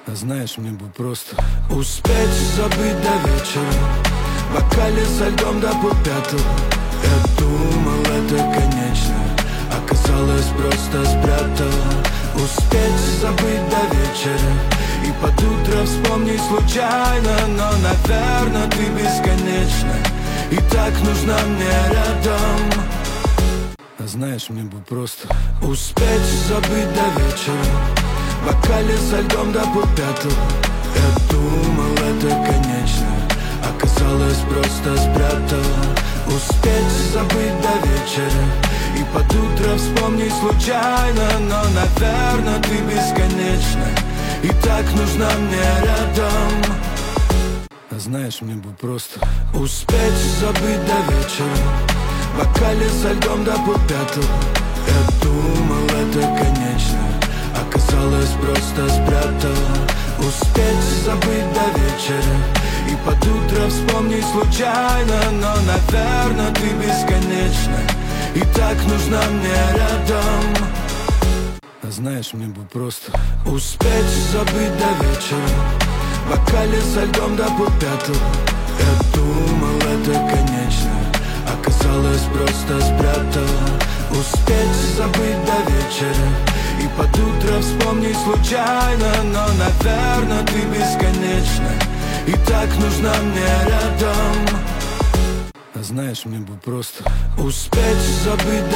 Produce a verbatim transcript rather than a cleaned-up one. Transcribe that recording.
А знаешь, мне бы просто успеть забыть до вечера, в бокале со льдом до полпятого. Я думал, это конечно, оказалось, просто спрятал. Успеть забыть до вечера и под утро вспомнить случайно. Но, наверное, ты бесконечна и так нужна мне рядом. А знаешь, мне бы просто успеть забыть до вечера, в бокале со льдом до полпятого. Я думал, это конечно, оказалось, просто спрятал. Успеть забыть до вечера и под утро вспомнить случайно. Но, наверное, ты бесконечна и так нужна мне рядом. А знаешь, мне бы просто успеть забыть до вечера, в бокале со льдом до полпятого. Я думал, это конечно, оказалось, просто спрятал. Успеть забыть до вечера и под утро вспомнить случайно. Но, наверное, ты бесконечна и так нужна мне рядом. А знаешь, мне бы просто успеть забыть до вечера, в бокале со льдом до полпятого. Я думал, это конечно, оказалось, просто спрятал. Успеть забыть до вечера и под утро вспомнить случайно. Но, наверное, ты бесконечна и так нужна мне рядом. А знаешь, мне бы просто успеть забыть до